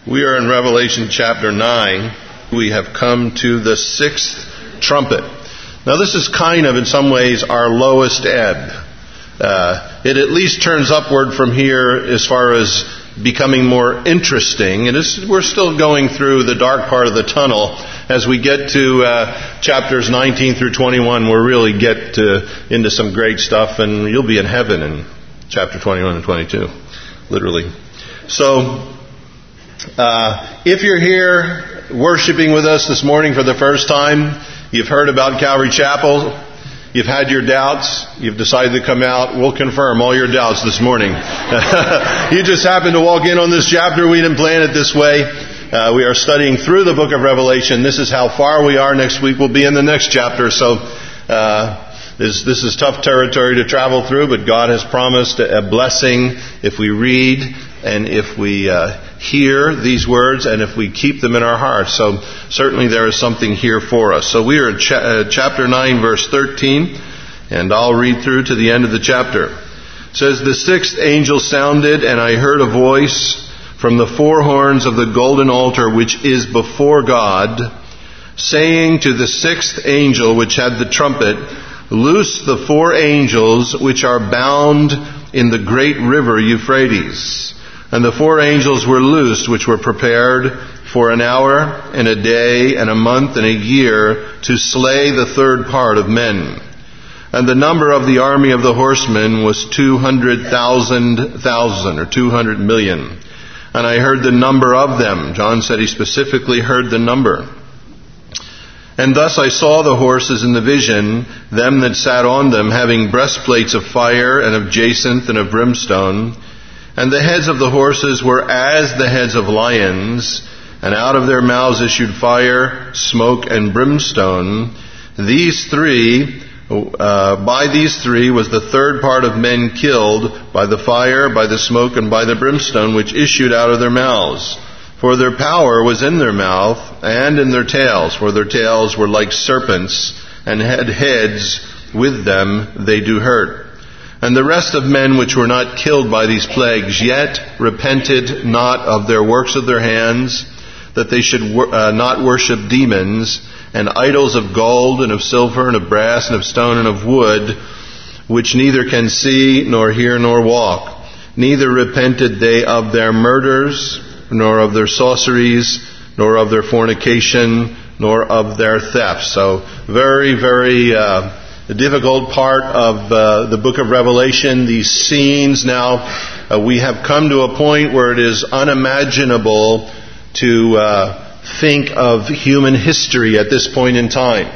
We are in Revelation chapter 9. We have come to the sixth trumpet. Now this is kind of, in some ways, our lowest ebb. It at least turns upward from here as far as becoming more interesting. And we're still going through the dark part of the tunnel. As we get to chapters 19 through 21, we'll really get into some great stuff, and you'll be in heaven in chapter 21 and 22, literally. So, if you're here worshiping with us this morning for the first time, you've heard about Calvary Chapel, you've had your doubts, you've decided to come out, we'll confirm all your doubts this morning. You just happened to walk in on this chapter, we didn't plan it this way. We are studying through the book of Revelation. This is how far we are. Next week we'll be in the next chapter, so this is tough territory to travel through, but God has promised a blessing if we read and if we hear these words and if we keep them in our hearts. So certainly there is something here for us. So we are in chapter 9, verse 13, and I'll read through to the end of the chapter. It says, "The sixth angel sounded, and I heard a voice from the four horns of the golden altar which is before God, saying to the sixth angel which had the trumpet, Loose the four angels which are bound in the great river Euphrates. And the four angels were loosed, which were prepared for an hour and a day and a month and a year to slay the third part of men. And the number of the army of the horsemen was 200,000 or 200 million. And I heard the number of them." John said he specifically heard the number. "And thus I saw the horses in the vision, them that sat on them, having breastplates of fire and of jacinth and of brimstone. And the heads of the horses were as the heads of lions, and out of their mouths issued fire, smoke, and brimstone. By these three was the third part of men killed, by the fire, by the smoke, and by the brimstone which issued out of their mouths. For their power was in their mouth and in their tails, for their tails were like serpents, and had heads with them they do hurt. And the rest of men which were not killed by these plagues yet repented not of their works of their hands, that they should not worship demons, and idols of gold, and of silver, and of brass, and of stone, and of wood, which neither can see, nor hear, nor walk. Neither repented they of their murders, nor of their sorceries, nor of their fornication, nor of their thefts." So very, very difficult part of the book of Revelation. These scenes now, we have come to a point where it is unimaginable to think of human history at this point in time.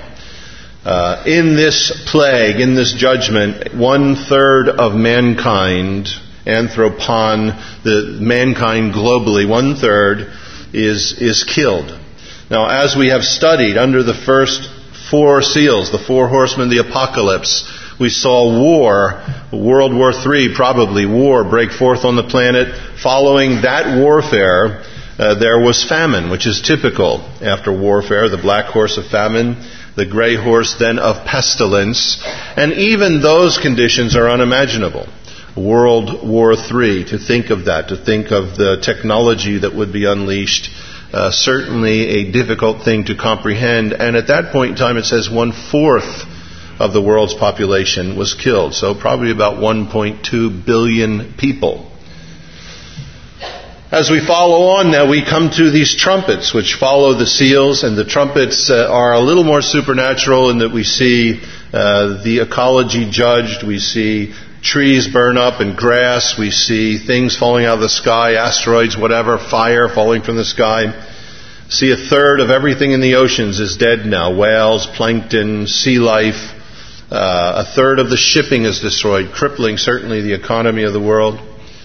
In this plague, in this judgment, 1/3 of mankind, anthropon, the mankind globally, 1/3 is killed. Now, as we have studied under the first four seals, the four horsemen of the apocalypse, we saw war, World War III probably, war break forth on the planet. Following that warfare, there was famine, which is typical after warfare, the black horse of famine, the gray horse then of pestilence, and even those conditions are unimaginable. World War III, to think of that, to think of the technology that would be unleashed, certainly a difficult thing to comprehend. And at that point in time, it says 1/4 of the world's population was killed. So probably about 1.2 billion people. As we follow on now, we come to these trumpets, which follow the seals. And the trumpets are a little more supernatural in that we see the ecology judged. We see trees burn up and grass. We see things falling out of the sky, asteroids, whatever, fire falling from the sky. See 1/3 of everything in the oceans is dead now. Whales, plankton, sea life. 1/3 of the shipping is destroyed, crippling certainly the economy of the world.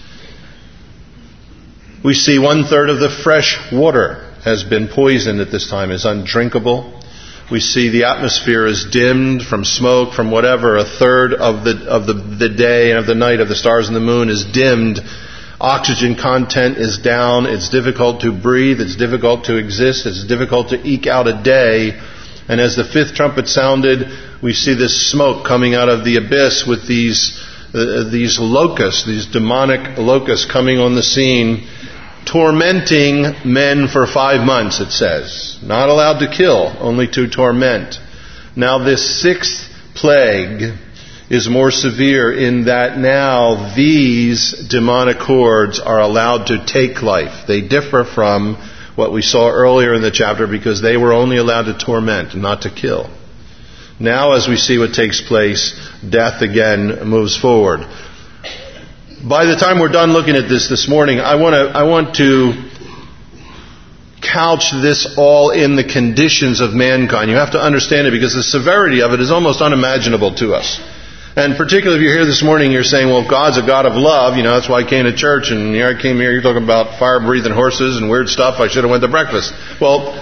We see 1/3 of the fresh water has been poisoned at this time, is undrinkable. We see the atmosphere is dimmed from smoke, from whatever. 1/3 of the day and of the night, of the stars and the moon is dimmed. Oxygen content is down. It's difficult to breathe. It's difficult to exist. It's difficult to eke out a day. And as the fifth trumpet sounded, we see this smoke coming out of the abyss with these locusts, these demonic locusts coming on the scene. tormenting men for 5 months, it says. Not allowed to kill, only to torment. Now this sixth plague is more severe in that now these demonic hordes are allowed to take life. They differ from what we saw earlier in the chapter because they were only allowed to torment, not to kill. Now as we see what takes place, death again moves forward. By the time we're done looking at this morning, I want to couch this all in the conditions of mankind. You have to understand it because the severity of it is almost unimaginable to us. And particularly if you're here this morning, you're saying, well, God's a God of love. That's why I came to church, and here I came here, you're talking about fire-breathing horses and weird stuff. I should have went to breakfast. Well,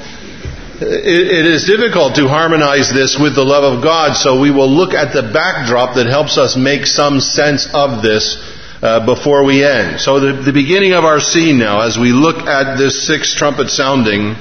it is difficult to harmonize this with the love of God, so we will look at the backdrop that helps us make some sense of this before we end. So the beginning of our scene now, as we look at this sixth trumpet sounding,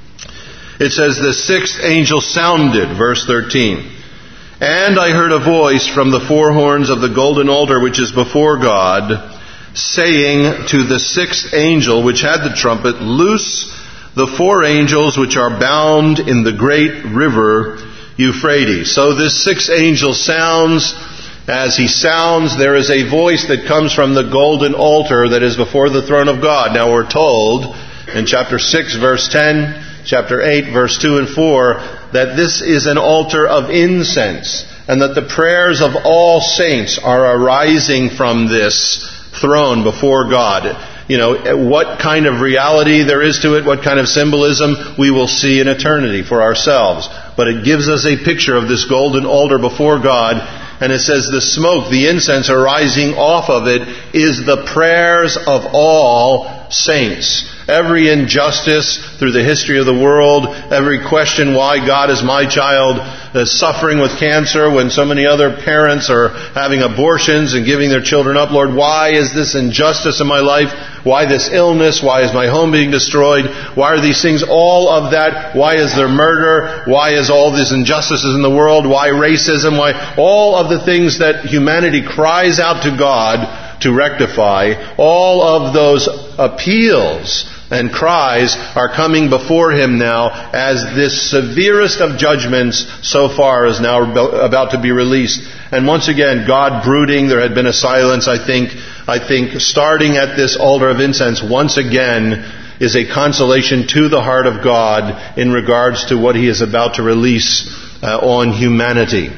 it says, the sixth angel sounded, verse 13. And I heard a voice from the four horns of the golden altar which is before God, saying to the sixth angel which had the trumpet, loose the four angels which are bound in the great river Euphrates. So this sixth angel sounds. As he sounds, there is a voice that comes from the golden altar that is before the throne of God. Now we're told in chapter 6 verse 10, chapter 8 verse 2 and 4, that this is an altar of incense, and that the prayers of all saints are arising from this throne before God. What kind of reality there is to it, what kind of symbolism, we will see in eternity for ourselves. But it gives us a picture of this golden altar before God, and it says the smoke, the incense arising off of it, is the prayers of all saints. Every injustice through the history of the world, every question why God is my child suffering with cancer when so many other parents are having abortions and giving their children up. Lord, why is this injustice in my life? Why this illness? Why is my home being destroyed? Why are these things? All of that. Why is there murder? Why is all these injustices in the world? Why racism? Why all of the things that humanity cries out to God to rectify? All of those appeals and cries are coming before Him now as this severest of judgments so far is now about to be released. And once again, God brooding. There had been a silence, I think starting at this altar of incense once again is a consolation to the heart of God in regards to what He is about to release on humanity.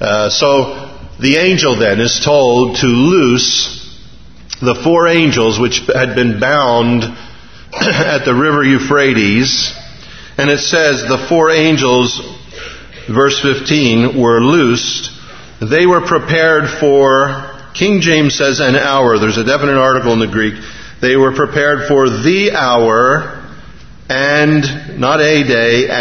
So the angel then is told to loose the four angels which had been bound at the river Euphrates. And it says the four angels, verse 15, were loosed. They were prepared for, King James says, an hour. There's a definite article in the Greek. They were prepared for the hour, and not a day,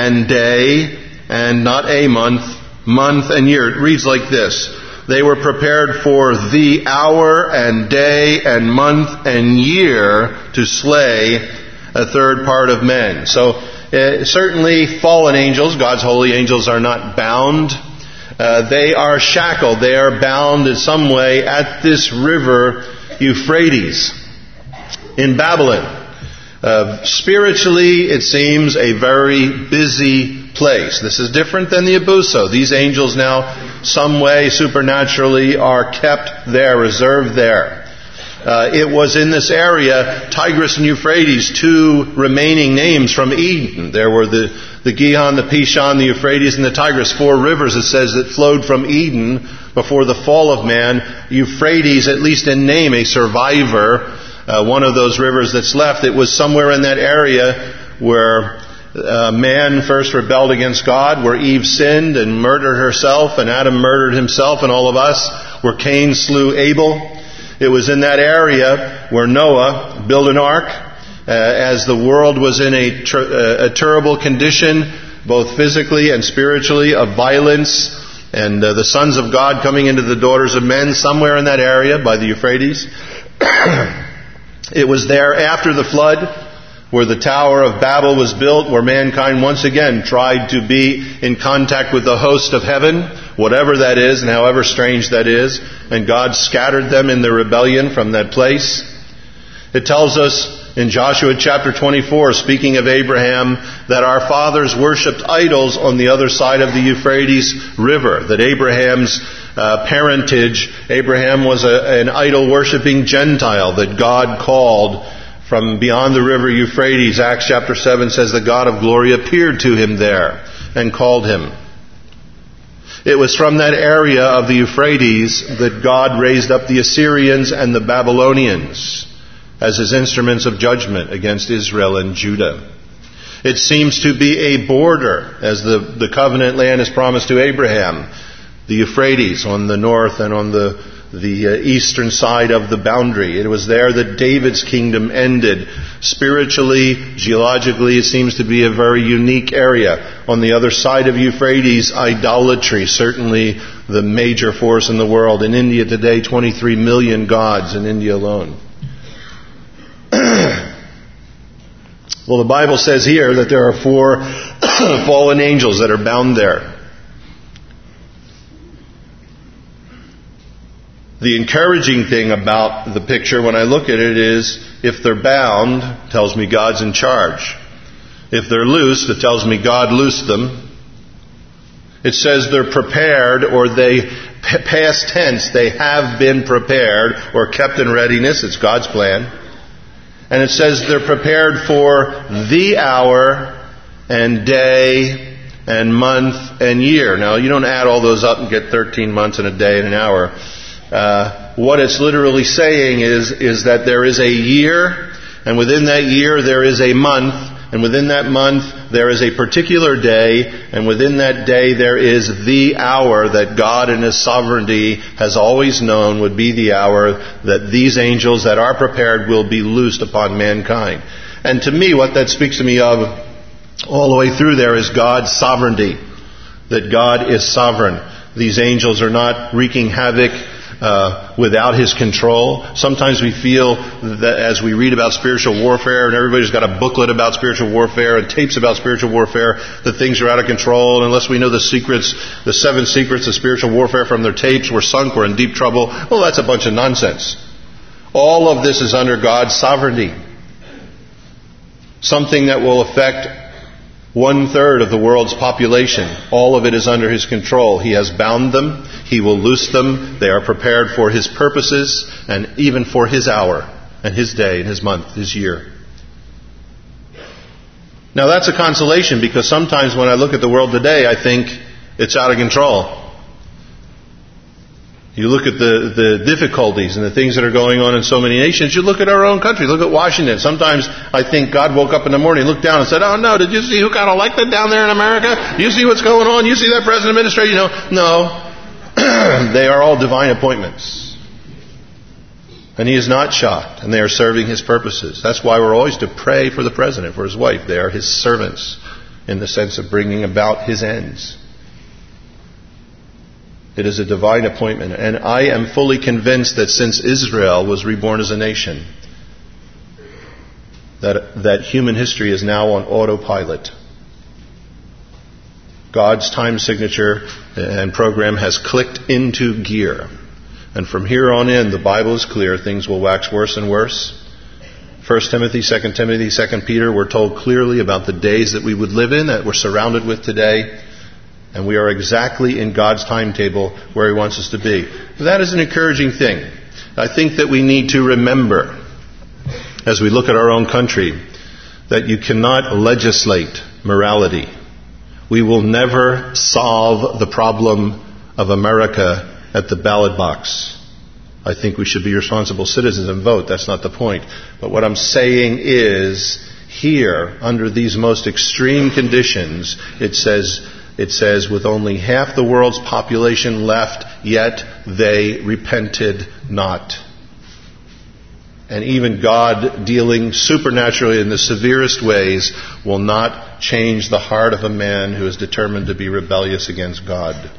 and not a month and year. It reads like this. They were prepared for the hour and day and month and year to slay a third part of men. So certainly fallen angels, God's holy angels, are not bound. They are shackled. They are bound in some way at this river Euphrates in Babylon. Spiritually, it seems a very busy place. This is different than the Abuso. These angels now, some way, supernaturally, are kept there, reserved there. It was in this area, Tigris and Euphrates, two remaining names from Eden. There were the Gihon, the Pishon, the Euphrates, and the Tigris, four rivers, it says, that flowed from Eden before the fall of man. Euphrates, at least in name, a survivor, one of those rivers that's left. It was somewhere in that area where man first rebelled against God, where Eve sinned and murdered herself, and Adam murdered himself and all of us, where Cain slew Abel. It was in that area where Noah built an ark as the world was in a terrible condition, both physically and spiritually, of violence, and the sons of God coming into the daughters of men, somewhere in that area by the Euphrates. It was there after the flood where the Tower of Babel was built, where mankind once again tried to be in contact with the host of heaven, whatever that is and however strange that is, and God scattered them in their rebellion from that place. It tells us in Joshua chapter 24, speaking of Abraham, that our fathers worshipped idols on the other side of the Euphrates River, that Abraham's parentage, Abraham was an idol-worshipping Gentile that God called from beyond the river Euphrates. Acts chapter 7 says the God of glory appeared to him there and called him. It was from that area of the Euphrates that God raised up the Assyrians and the Babylonians as his instruments of judgment against Israel and Judah. It seems to be a border, as the covenant land is promised to Abraham, the Euphrates on the north and on the eastern side of the boundary. It was there that David's kingdom ended. Spiritually, geologically, it seems to be a very unique area. On the other side of Euphrates, idolatry, certainly the major force in the world. In India today, 23 million gods in India alone. Well, the Bible says here that there are 4 fallen angels that are bound there. The encouraging thing about the picture when I look at it is, if they're bound, it tells me God's in charge. If they're loosed, it tells me God loosed them. It says they're prepared, or they, past tense, they have been prepared or kept in readiness. It's God's plan. And it says they're prepared for the hour and day and month and year. Now, you don't add all those up and get 13 months and a day and an hour. What it's literally saying is that there is a year, and within that year there is a month, and within that month there is a particular day, and within that day there is the hour that God in His sovereignty has always known would be the hour that these angels that are prepared will be loosed upon mankind. And to me, what that speaks to me of all the way through there is God's sovereignty. That God is sovereign. These angels are not wreaking havoc without His control. Sometimes we feel that as we read about spiritual warfare, and everybody's got a booklet about spiritual warfare and tapes about spiritual warfare, that things are out of control. And unless we know the secrets, the 7 secrets of spiritual warfare from their tapes, we're sunk, we're in deep trouble. Well, that's a bunch of nonsense. All of this is under God's sovereignty. Something that will affect 1/3 of the world's population. All of it is under His control. He has bound them. He will loose them. They are prepared for His purposes and even for His hour and His day and His month, His year. Now that's a consolation, because sometimes when I look at the world today, I think it's out of control. You look at the difficulties and the things that are going on in so many nations. You look at our own country. Look at Washington. Sometimes I think God woke up in the morning, looked down and said, "Oh no, did you see who kind of liked it down there in America? You see what's going on? You see that president administration?" No. They are all divine appointments. And He is not shocked. And they are serving His purposes. That's why we're always to pray for the president, for his wife. They are His servants in the sense of bringing about His ends. It is a divine appointment. And I am fully convinced that since Israel was reborn as a nation, that human history is now on autopilot. God's time signature and program has clicked into gear. And from here on in, the Bible is clear. Things will wax worse and worse. 1 Timothy, 2 Timothy, 2 Peter, we're told clearly about the days that we would live in, that we're surrounded with today. And we are exactly in God's timetable where He wants us to be. That is an encouraging thing. I think that we need to remember, as we look at our own country, that you cannot legislate morality. We will never solve the problem of America at the ballot box. I think we should be responsible citizens and vote. That's not the point. But what I'm saying is, here, under these most extreme conditions, it says, with only half the world's population left, yet they repented not. And even God, dealing supernaturally in the severest ways, will not change the heart of a man who is determined to be rebellious against God.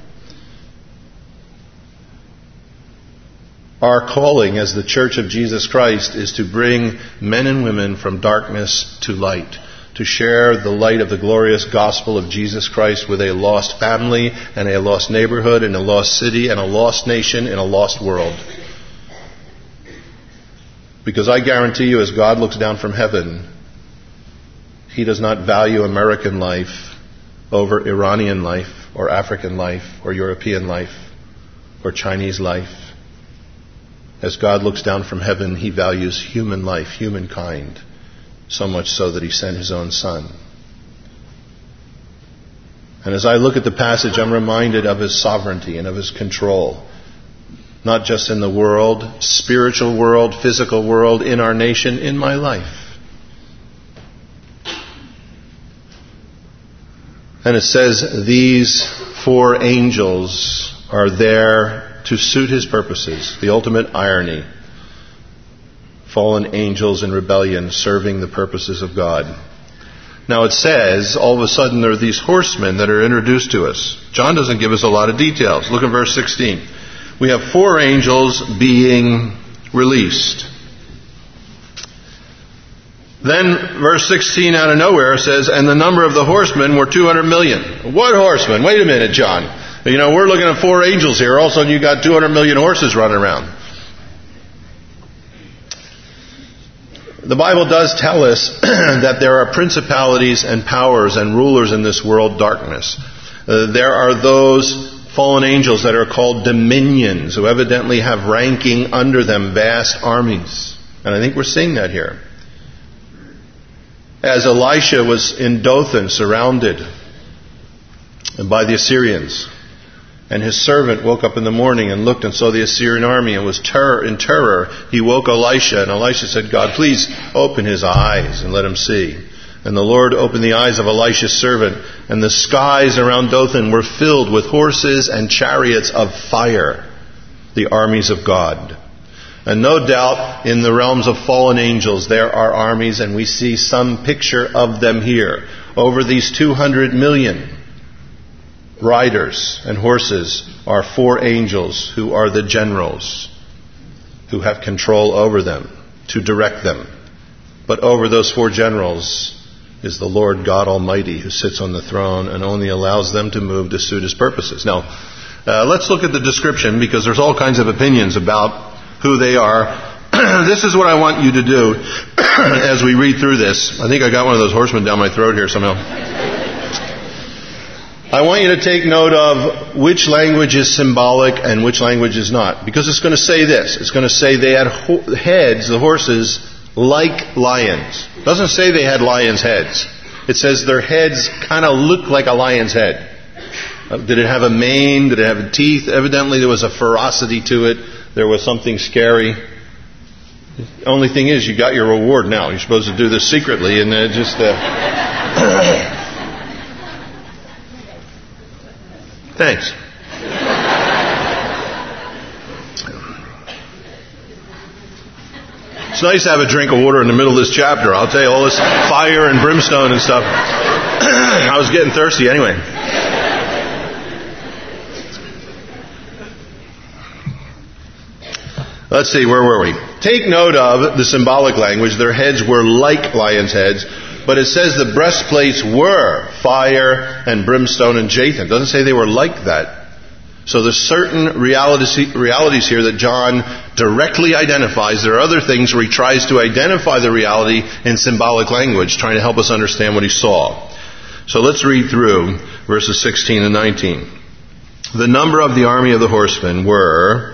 Our calling as the Church of Jesus Christ is to bring men and women from darkness to light, to share the light of the glorious gospel of Jesus Christ with a lost family and a lost neighborhood and a lost city and a lost nation in a lost world. Because I guarantee you, as God looks down from heaven, He does not value American life over Iranian life, or African life, or European life, or Chinese life. As God looks down from heaven, He values human life, humankind, so much so that He sent His own Son. And as I look at the passage, I'm reminded of His sovereignty and of His control. Not just in the world, spiritual world, physical world, in our nation, in my life. And it says these 4 angels are there to suit His purposes. The ultimate irony. Fallen angels in rebellion serving the purposes of God. Now it says, all of a sudden there are these horsemen that are introduced to us. John doesn't give us a lot of details. Look at verse 16. We have 4 angels being released. Then verse 16 out of nowhere says, and the number of the horsemen were 200 million. What horsemen? Wait a minute, John. We're looking at 4 angels here. All of a sudden you got 200 million horses running around. The Bible does tell us that there are principalities and powers and rulers in this world darkness. There are those fallen angels that are called dominions, who evidently have ranking under them vast armies. And I think we're seeing that here. As Elisha was in Dothan, surrounded by the Assyrians, and his servant woke up in the morning and looked and saw the Assyrian army and was in terror, he woke Elisha, and Elisha said, God, please open his eyes and let him see. And the Lord opened the eyes of Elisha's servant, and the skies around Dothan were filled with horses and chariots of fire, the armies of God. And no doubt in the realms of fallen angels there are armies, and we see some picture of them here. Over these 200 million riders and horses are 4 angels who are the generals who have control over them, to direct them. But over those 4 generals is the Lord God Almighty, who sits on the throne and only allows them to move to suit His purposes. Now, let's look at the description, because there's all kinds of opinions about who they are. This is what I want you to do as we read through this. I think I got one of those horsemen down my throat here somehow. I want you to take note of which language is symbolic and which language is not. Because it's going to say this. It's going to say they had heads, the horses, like lions. It doesn't say they had lions' heads. It says their heads kind of looked like a lion's head. Did it have a mane? Did it have teeth? Evidently there was a ferocity to it. There was something scary. The only thing is, you got your reward now. You're supposed to do this secretly, and just... Thanks. It's nice to have a drink of water in the middle of this chapter. I'll tell you, all this fire and brimstone and stuff. I was getting thirsty anyway. Let's see, where were we? Take note of the symbolic language. Their heads were like lions' heads. But it says the breastplates were fire and brimstone and jacinth. It doesn't say they were like that. So there's certain realities here that John directly identifies. There are other things where he tries to identify the reality in symbolic language, trying to help us understand what he saw. So let's read through verses 16 and 19. The number of the army of the horsemen were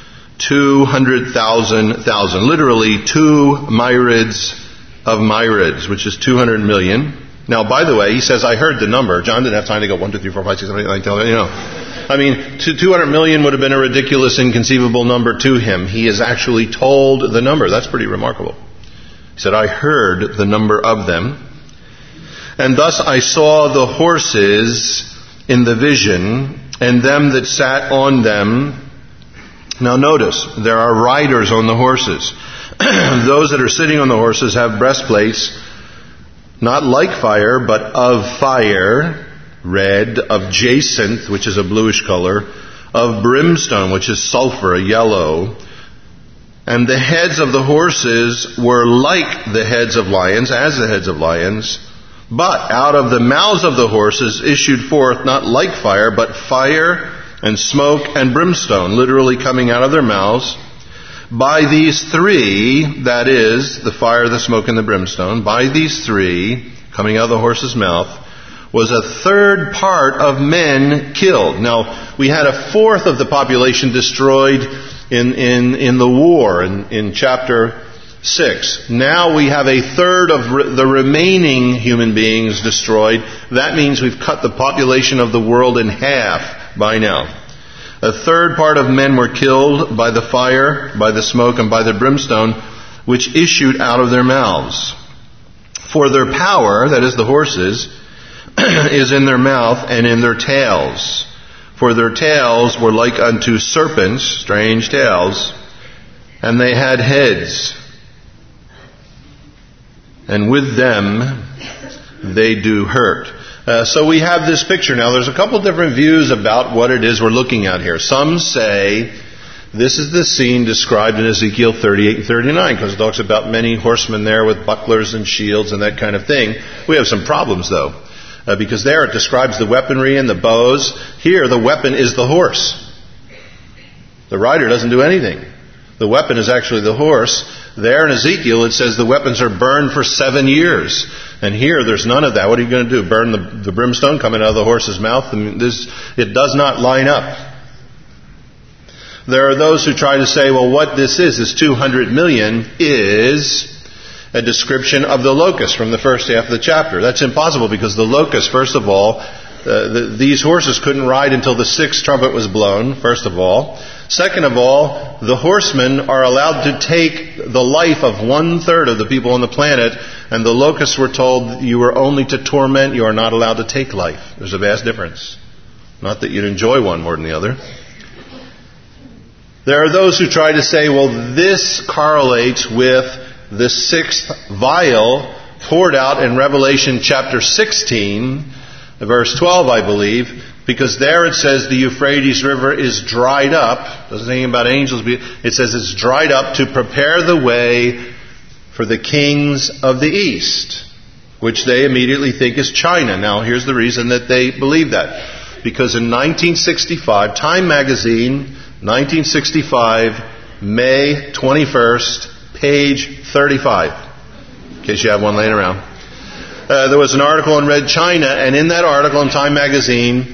200,000, literally 2 myriads of myriads, which is 200 million. Now, by the way, he says, I heard the number. John didn't have time to go 1, 2, 3, 4, 5, 6, 7, 8, 9, 10, I mean, 200 million would have been a ridiculous, inconceivable number to him. He is actually told the number. That's pretty remarkable. He said, I heard the number of them. And thus I saw the horses in the vision, and them that sat on them. Now notice, there are riders on the horses. Those that are sitting on the horses have breastplates, not like fire, but of fire, red, of jacinth, which is a bluish color, of brimstone, which is sulfur, a yellow. And the heads of the horses were like the heads of lions, as the heads of lions. But out of the mouths of the horses issued forth not like fire, but fire and smoke and brimstone, literally coming out of their mouths. By these three, that is, the fire, the smoke, and the brimstone, by these three, coming out of the horse's mouth, was a third part of men killed. Now, we had a fourth of the population destroyed in the war in chapter 6. Now we have a third of the remaining human beings destroyed. That means we've cut the population of the world in half by now. A third part of men were killed by the fire, by the smoke, and by the brimstone, which issued out of their mouths. For their power, that is the horses, is in their mouth and in their tails. For their tails were like unto serpents, strange tails, and they had heads. And with them they do hurt. So we have this picture. Now there's a couple different views about what it is we're looking at here. Some say this is the scene described in Ezekiel 38 and 39, because it talks about many horsemen there with bucklers and shields and that kind of thing. We have some problems though, because there it describes the weaponry and the bows. Here the weapon is the horse. The rider doesn't do anything. The weapon is actually the horse. There in Ezekiel it says the weapons are burned for 7 years. And here there's none of that. What are you going to do? Burn the brimstone coming out of the horse's mouth? It does not line up. There are those who try to say, well, what this is 200 million is a description of the locust from the first half of the chapter. That's impossible, because the locust, first of all, these horses couldn't ride until the sixth trumpet was blown, first of all. Second of all, the horsemen are allowed to take the life of 1/3 of the people on the planet, and the locusts were told you were only to torment, you are not allowed to take life. There's a vast difference. Not that you'd enjoy one more than the other. There are those who try to say, well, this correlates with the sixth vial poured out in Revelation chapter 16, verse 12, I believe, because there it says the Euphrates River is dried up. Doesn't say anything about angels. It says it's dried up to prepare the way for the kings of the east, which they immediately think is China. Now, here's the reason that they believe that. Because in 1965, Time magazine, 1965, May 21st, page 35, in case you have one laying around. There was an article in Red China, and in that article in Time magazine,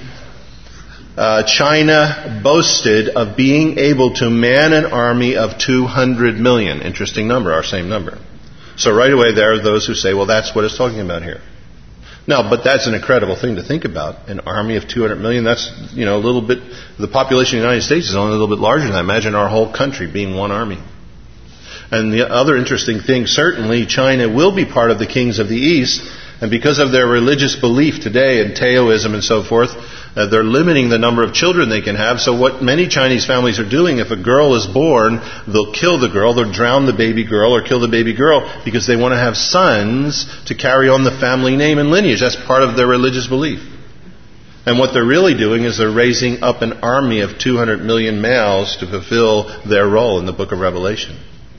China boasted of being able to man an army of 200 million. Interesting number, our same number. So right away there are those who say, well, that's what it's talking about here. Now, but that's an incredible thing to think about. An army of 200 million, that's, a little bit, the population of the United States is only a little bit larger than that. Imagine our whole country being one army. And the other interesting thing, certainly China will be part of the kings of the East, and because of their religious belief today in Taoism and so forth, they're limiting the number of children they can have. So what many Chinese families are doing, if a girl is born, they'll kill the girl, they'll drown the baby girl or kill the baby girl, because they want to have sons to carry on the family name and lineage. That's part of their religious belief. And what they're really doing is they're raising up an army of 200 million males to fulfill their role in the book of Revelation.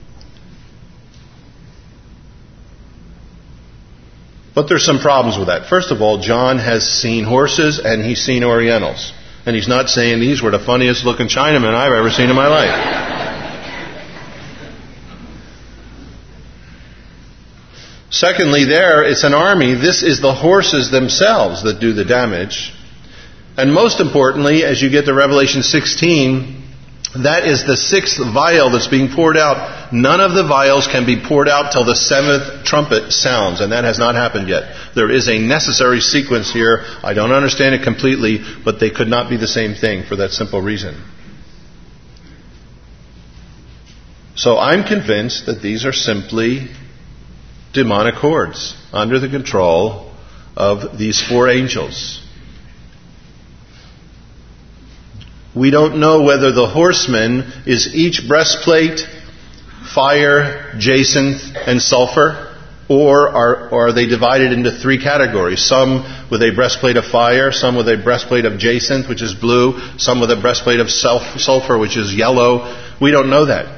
But there's some problems with that. First of all, John has seen horses and he's seen Orientals. And he's not saying these were the funniest looking Chinamen I've ever seen in my life. Secondly, it's an army. This is the horses themselves that do the damage. And most importantly, as you get to Revelation 16, that is the sixth vial that's being poured out. None of the vials can be poured out till the seventh trumpet sounds, and that has not happened yet. There is a necessary sequence here. I don't understand it completely, but they could not be the same thing for that simple reason. So I'm convinced that these are simply demonic hordes under the control of these four angels. We don't know whether the horsemen is each breastplate, fire, jacinth, and sulfur, or are they divided into three categories? Some with a breastplate of fire, some with a breastplate of jacinth, which is blue, some with a breastplate of sulfur, which is yellow. We don't know that.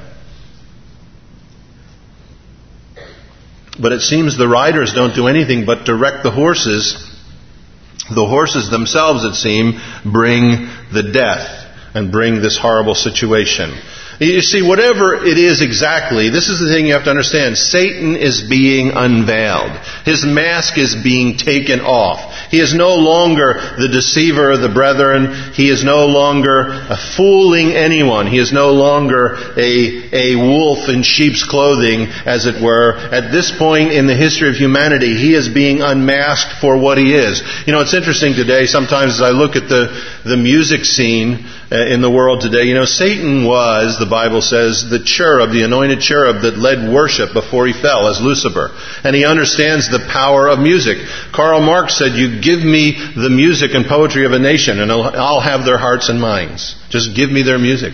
But it seems the riders don't do anything but direct the horses. The horses themselves, it seems, bring the death and bring this horrible situation. You see, whatever it is exactly, this is the thing you have to understand. Satan is being unveiled. His mask is being taken off. He is no longer the deceiver of the brethren. He is no longer fooling anyone. He is no longer a wolf in sheep's clothing, as it were. At this point in the history of humanity, he is being unmasked for what he is. You know, it's interesting today, sometimes as I look at the music scene in the world today, you know, Satan was, the Bible says, the cherub, the anointed cherub that led worship before he fell as Lucifer. And he understands the power of music. Karl Marx said, you give me the music and poetry of a nation and I'll have their hearts and minds. Just give me their music.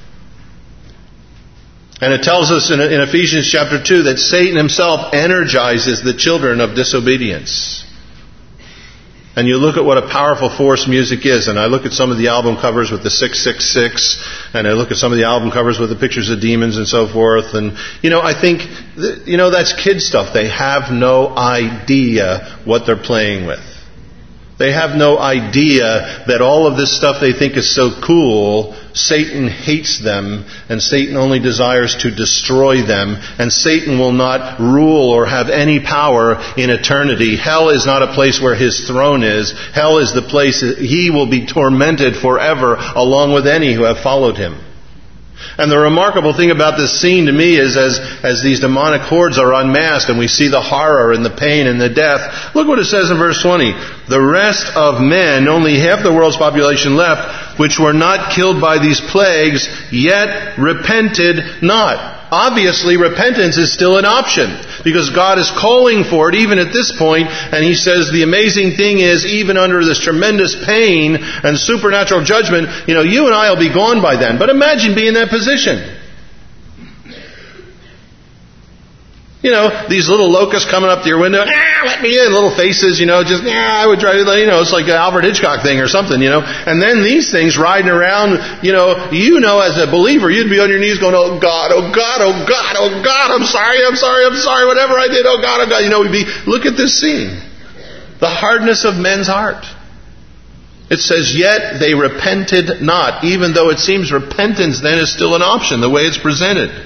And it tells us in Ephesians chapter 2 that Satan himself energizes the children of disobedience. And you look at what a powerful force music is, and I look at some of the album covers with the 666, and I look at some of the album covers with the pictures of demons and so forth, and, you know, I think, you know, that's kid stuff. They have no idea what they're playing with. They have no idea that all of this stuff they think is so cool, Satan hates them, and Satan only desires to destroy them, and Satan will not rule or have any power in eternity. Hell is not a place where his throne is. Hell is the place he will be tormented forever, along with any who have followed him. And the remarkable thing about this scene to me is as these demonic hordes are unmasked and we see the horror and the pain and the death, look what it says in verse 20. The rest of men, only half the world's population left, which were not killed by these plagues, yet repented not. Obviously, repentance is still an option because God is calling for it even at this point. And He says the amazing thing is, even under this tremendous pain and supernatural judgment, you know, you and I will be gone by then. But imagine being in that position. You know, these little locusts coming up to your window, let me in, little faces, you know, just, I would try to, you know, it's like an Alfred Hitchcock thing or something, you know. And then these things riding around, you know, as a believer, you'd be on your knees going, oh God, oh God, oh God, oh God, I'm sorry, whatever I did, oh God, oh God. You know, we'd be, look at this scene. The hardness of men's heart. It says, yet they repented not, even though it seems repentance then is still an option, the way it's presented.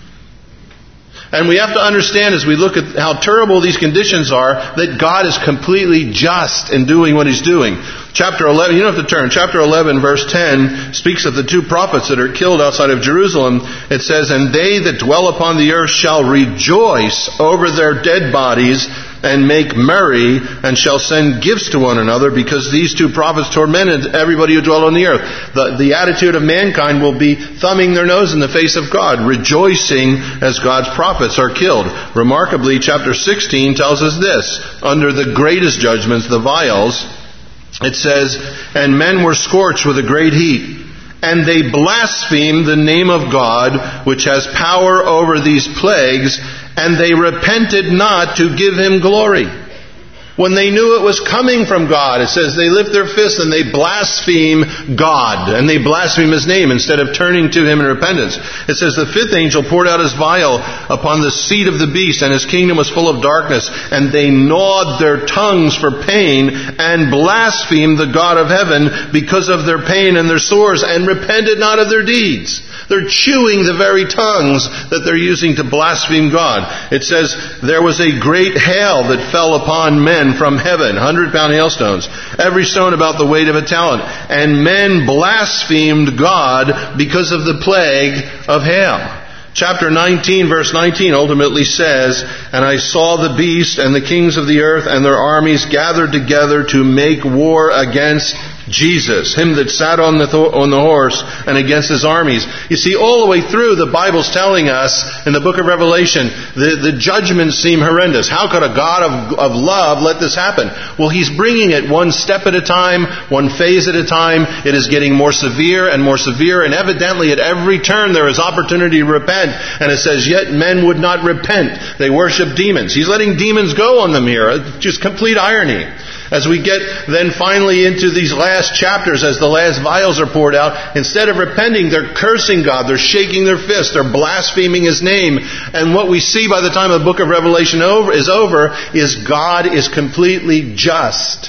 And we have to understand as we look at how terrible these conditions are, that God is completely just in doing what He's doing. Chapter 11, you don't have to turn. Chapter 11, verse 10, speaks of the two prophets that are killed outside of Jerusalem. It says, and they that dwell upon the earth shall rejoice over their dead bodies and make merry, and shall send gifts to one another, because these two prophets tormented everybody who dwelt on the earth. The attitude of mankind will be thumbing their nose in the face of God, rejoicing as God's prophets are killed. Remarkably, chapter 16 tells us this. Under the greatest judgments, the vials, it says, and men were scorched with a great heat, and they blasphemed the name of God, which has power over these plagues, and they repented not to give Him glory. When they knew it was coming from God, it says they lift their fists and they blaspheme God, and they blaspheme His name instead of turning to Him in repentance. It says the fifth angel poured out his vial upon the seat of the beast, and his kingdom was full of darkness, and they gnawed their tongues for pain and blasphemed the God of heaven because of their pain and their sores, and repented not of their deeds. They're chewing the very tongues that they're using to blaspheme God. It says there was a great hail that fell upon men from heaven, 100-pound hailstones, every stone about the weight of a talent. And men blasphemed God because of the plague of hail. Chapter 19, verse 19 ultimately says, and I saw the beast and the kings of the earth and their armies gathered together to make war against Jesus, Him that sat on the horse, and against His armies. You see, all the way through, the Bible's telling us in the book of Revelation, the judgments seem horrendous. How could a God of love let this happen? Well, He's bringing it one step at a time, one phase at a time. It is getting more severe, and evidently at every turn there is opportunity to repent. And it says, yet men would not repent. They worship demons. He's letting demons go on them here. Just complete irony. As we get then finally into these last chapters, as the last vials are poured out, instead of repenting, they're cursing God, they're shaking their fists, they're blaspheming His name. And what we see by the time the book of Revelation is over is God is completely just.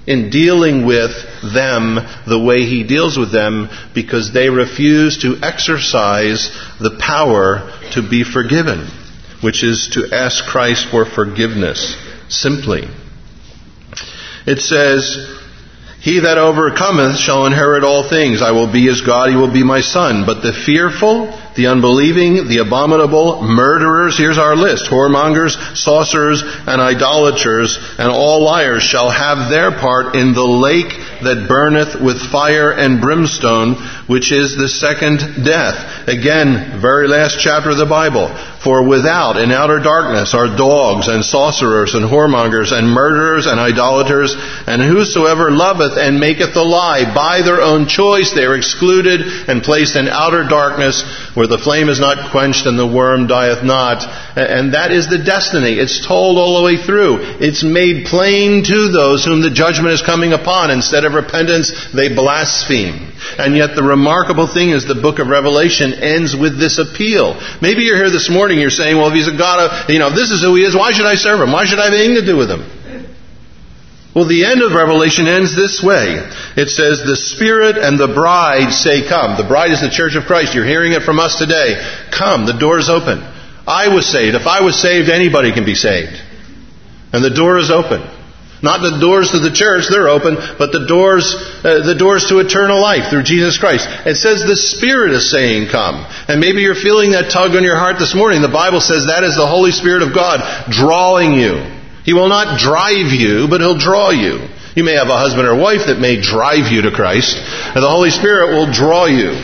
in dealing with them the way he deals with them, because they refuse to exercise the power to be forgiven, which is to ask Christ for forgiveness simply. It says, he that overcometh shall inherit all things. I will be his God, he will be my son. But the fearful, the unbelieving, the abominable, murderers, here's our list, whoremongers, sorcerers, and idolaters, and all liars shall have their part in the lake that burneth with fire and brimstone, which is the second death. Again, very last chapter of the Bible. For without, in outer darkness, are dogs, and sorcerers, and whoremongers, and murderers, and idolaters, and whosoever loveth and maketh a lie. By their own choice they are excluded and placed in outer darkness, where the flame is not quenched and the worm dieth not. And that is the destiny. It's told all the way through. It's made plain to those whom the judgment is coming upon. Instead of repentance, they blaspheme. And yet the remarkable thing is the book of Revelation ends with this appeal. Maybe you're here this morning, you're saying, well, if he's a God of, this is who he is, why should I serve him? Why should I have anything to do with him? Well, the end of Revelation ends this way. It says, the Spirit and the bride say, come. The bride is the church of Christ. You're hearing it from us today. Come, the door is open. I was saved. If I was saved, anybody can be saved. And the door is open. Not the doors to the church, they're open, but the doors to eternal life through Jesus Christ. It says the Spirit is saying, come. And maybe you're feeling that tug on your heart this morning. The Bible says that is the Holy Spirit of God drawing you. He will not drive you, but he'll draw you. You may have a husband or wife that may drive you to Christ, and the Holy Spirit will draw you.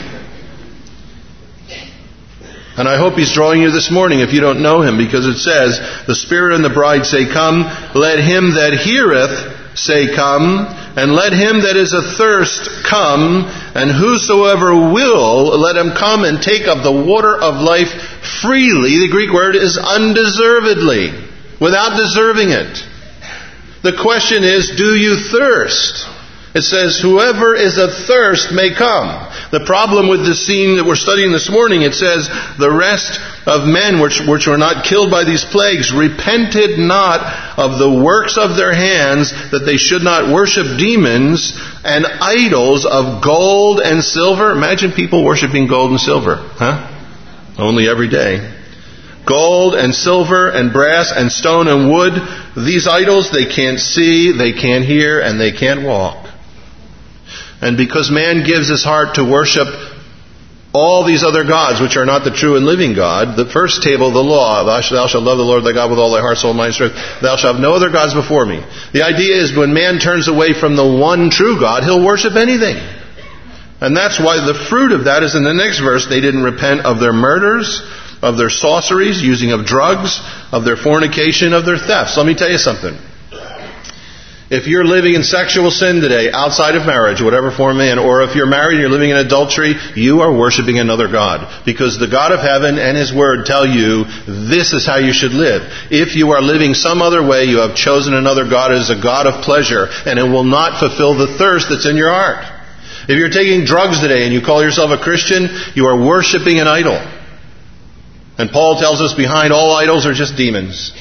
And I hope he's drawing you this morning if you don't know him, because it says, the Spirit and the bride say, come. Let him that heareth say, come. And let him that is athirst come. And whosoever will, let him come and take of the water of life freely. The Greek word is undeservedly, without deserving it. The question is, do you thirst? It says, whoever is athirst may come. The problem with the scene that we're studying this morning, it says, the rest of men which were not killed by these plagues repented not of the works of their hands, that they should not worship demons and idols of gold and silver. Imagine people worshiping gold and silver. Only every day. Gold and silver and brass and stone and wood. These idols, they can't see, they can't hear, and they can't walk. And because man gives his heart to worship all these other gods, which are not the true and living God, the first table of the law, thou shalt love the Lord thy God with all thy heart, soul, mind, strength. Thou shalt have no other gods before me. The idea is when man turns away from the one true God, he'll worship anything. And that's why the fruit of that is in the next verse. They didn't repent of their murders, of their sorceries, using of drugs, of their fornication, of their thefts. Let me tell you something. If you're living in sexual sin today, outside of marriage, whatever form man, or if you're married and you're living in adultery, you are worshiping another God. Because the God of heaven and His Word tell you this is how you should live. If you are living some other way, you have chosen another God as a God of pleasure, and it will not fulfill the thirst that's in your heart. If you're taking drugs today and you call yourself a Christian, you are worshiping an idol. And Paul tells us behind all idols are just demons.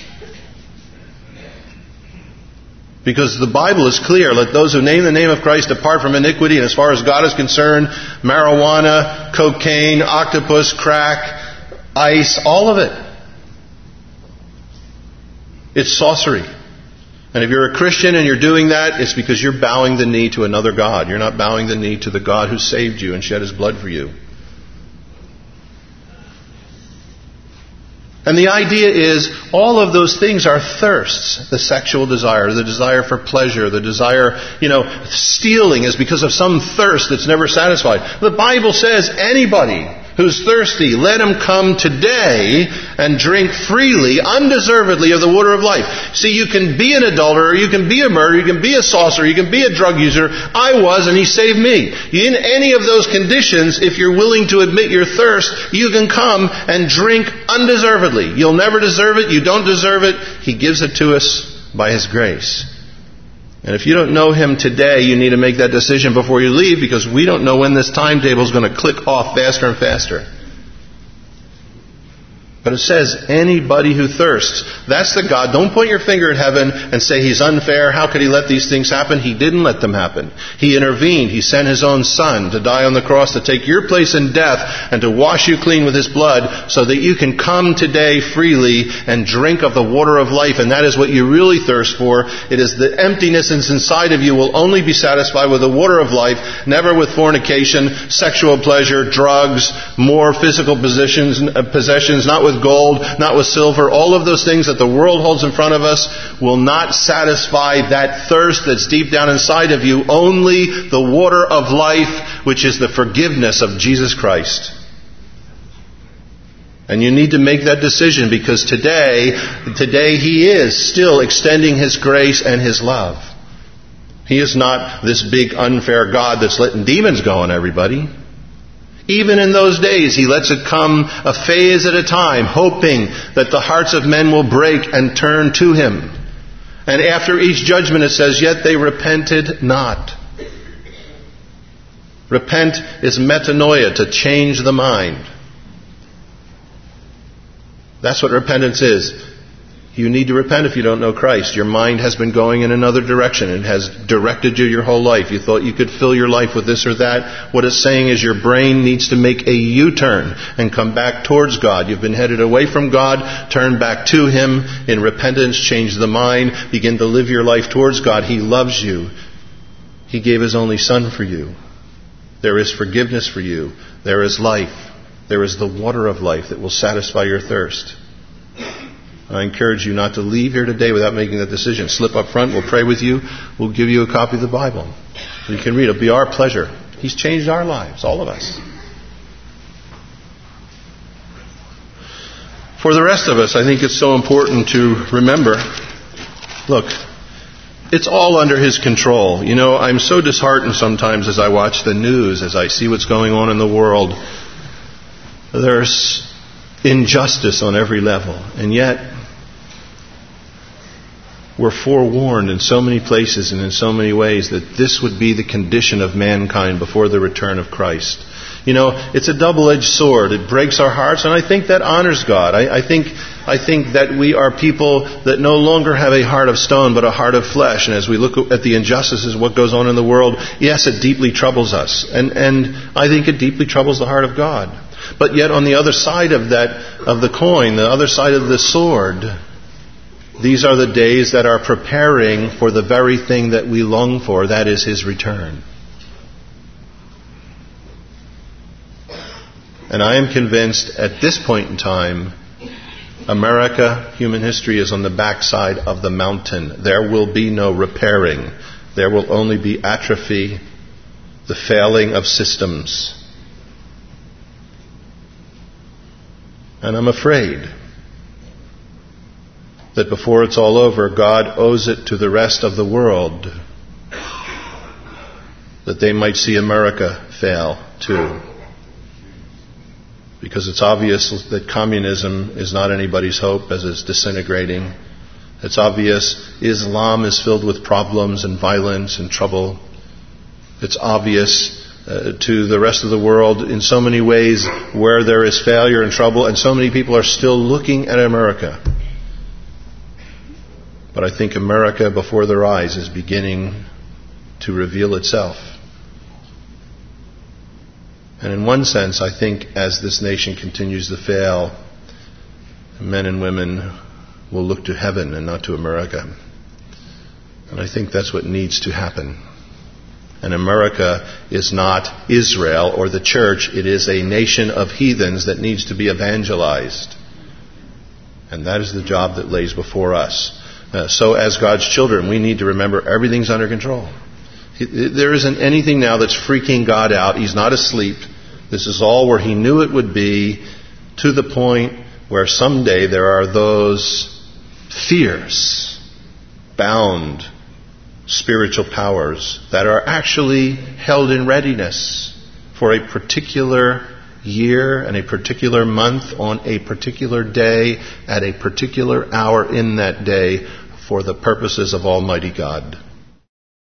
Because the Bible is clear, let those who name the name of Christ depart from iniquity. And as far as God is concerned, marijuana, cocaine, octopus, crack, ice, all of it. It's sorcery. And if you're a Christian and you're doing that, it's because you're bowing the knee to another God. You're not bowing the knee to the God who saved you and shed His blood for you. And the idea is, all of those things are thirsts. The sexual desire, the desire for pleasure, the desire, stealing is because of some thirst that's never satisfied. The Bible says anybody who's thirsty, let him come today and drink freely, undeservedly of the water of life. See, you can be an adulterer, you can be a murderer, you can be a sorcerer, you can be a drug user. I was, and He saved me. In any of those conditions, if you're willing to admit your thirst, you can come and drink undeservedly. You'll never deserve it, you don't deserve it. He gives it to us by His grace. And if you don't know Him today, you need to make that decision before you leave, because we don't know when this timetable is going to click off faster and faster. But it says, anybody who thirsts. That's the God. Don't point your finger at heaven and say He's unfair. How could He let these things happen? He didn't let them happen. He intervened. He sent His own Son to die on the cross, to take your place in death and to wash you clean with His blood so that you can come today freely and drink of the water of life. And that is what you really thirst for. It is the emptiness that's inside of you will only be satisfied with the water of life, never with fornication, sexual pleasure, drugs, more physical possessions, not with gold, not with silver. All of those things that the world holds in front of us will not satisfy that thirst that's deep down inside of you. Only the water of life, which is the forgiveness of Jesus Christ. And you need to make that decision, because today He is still extending His grace and His love. He is not this big unfair God that's letting demons go on everybody. Even in those days, He lets it come a phase at a time, hoping that the hearts of men will break and turn to Him. And after each judgment, it says, yet they repented not. Repent is metanoia, to change the mind. That's what repentance is. You need to repent if you don't know Christ. Your mind has been going in another direction. It has directed you your whole life. You thought you could fill your life with this or that. What it's saying is your brain needs to make a U-turn and come back towards God. You've been headed away from God. Turn back to Him in repentance. Change the mind. Begin to live your life towards God. He loves you. He gave His only Son for you. There is forgiveness for you. There is life. There is the water of life that will satisfy your thirst. I encourage you not to leave here today without making that decision. Slip up front. We'll pray with you. We'll give you a copy of the Bible. You can read it. It'll be our pleasure. He's changed our lives, all of us. For the rest of us, I think it's so important to remember, look, it's all under His control. You know, I'm so disheartened sometimes as I watch the news, as I see what's going on in the world. There's injustice on every level. And yet, we're forewarned in so many places and in so many ways that this would be the condition of mankind before the return of Christ. You know, it's a double-edged sword. It breaks our hearts, and I think that honors God. I think that we are people that no longer have a heart of stone, but a heart of flesh. And as we look at the injustices, what goes on in the world, yes, it deeply troubles us. And I think it deeply troubles the heart of God. But yet on the other side of the coin, the other side of the sword, these are the days that are preparing for the very thing that we long for, that is His return. And I am convinced at this point in time, America, human history, is on the backside of the mountain. There will be no repairing. There will only be atrophy, the failing of systems. And I'm afraid that before it's all over, God owes it to the rest of the world that they might see America fail too. Because it's obvious that communism is not anybody's hope as it's disintegrating. It's obvious Islam is filled with problems and violence and trouble. It's obvious to the rest of the world in so many ways where there is failure and trouble, and so many people are still looking at America. But I think America before their eyes is beginning to reveal itself. And in one sense, I think as this nation continues to fail, men and women will look to heaven and not to America. And I think that's what needs to happen. And America is not Israel or the church. It is a nation of heathens that needs to be evangelized. And that is the job that lays before us. So as God's children, we need to remember everything's under control. There isn't anything now that's freaking God out. He's not asleep. This is all where He knew it would be, to the point where someday there are those fierce, bound spiritual powers that are actually held in readiness for a particular year and a particular month on a particular day at a particular hour in that day for the purposes of Almighty God.